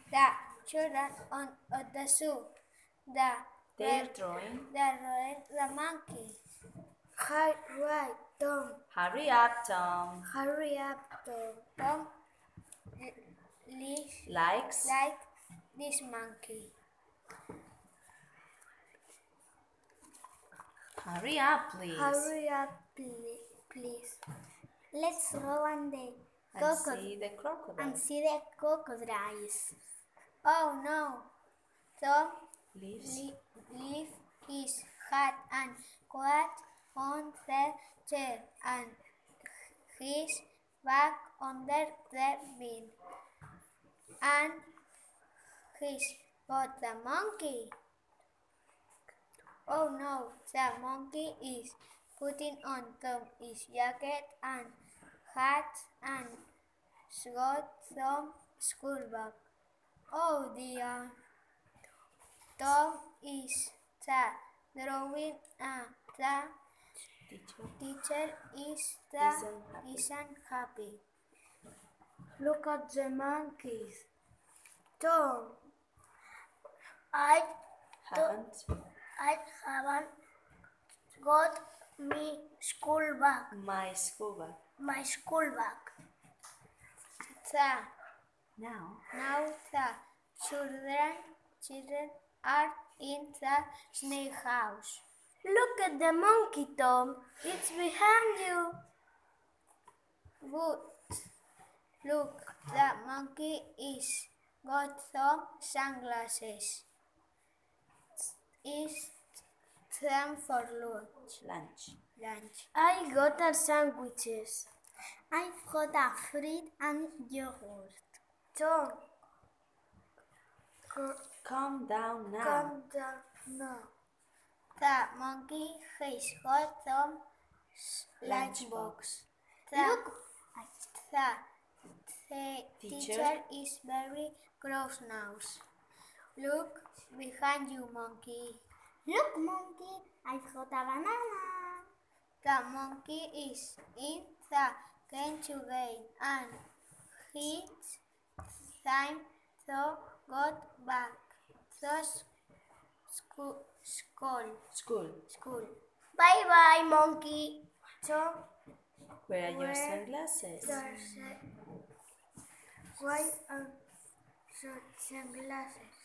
The children at the zoo. They're drawing. The monkey. Right, Tom. Hurry up, Tom. Hurry up, Tom. Tom Likes. like this monkey. Hurry up, please. Hurry up, please. Let's roll on the and see the crocodiles. Oh no! Tom leaves. leave his hat and coat on the chair and his bag under the bin. And he's got the monkey. Oh no, the monkey is putting on Tom's jacket and hat and got some school bag. Oh dear. Tom is drawing the teacher isn't happy. Look at the monkeys. Tom, I haven't got my school bag. My school bag. My school bag. Now the children are in the snake house. Look at the monkey, Tom. It's behind you. Good. Look, the monkey is got some sunglasses. It's time for lunch. I got our sandwiches. I've got a fruit and yogurt. Tom, calm down now. Calm down now. The monkey has got some lunchbox. Look, the teacher is very gross now. Look behind you, monkey. Look, monkey, I've got a banana. The monkey is in the cage again, and it's time to go back to school. Bye, monkey. So, where are your sunglasses? Why are your sunglasses?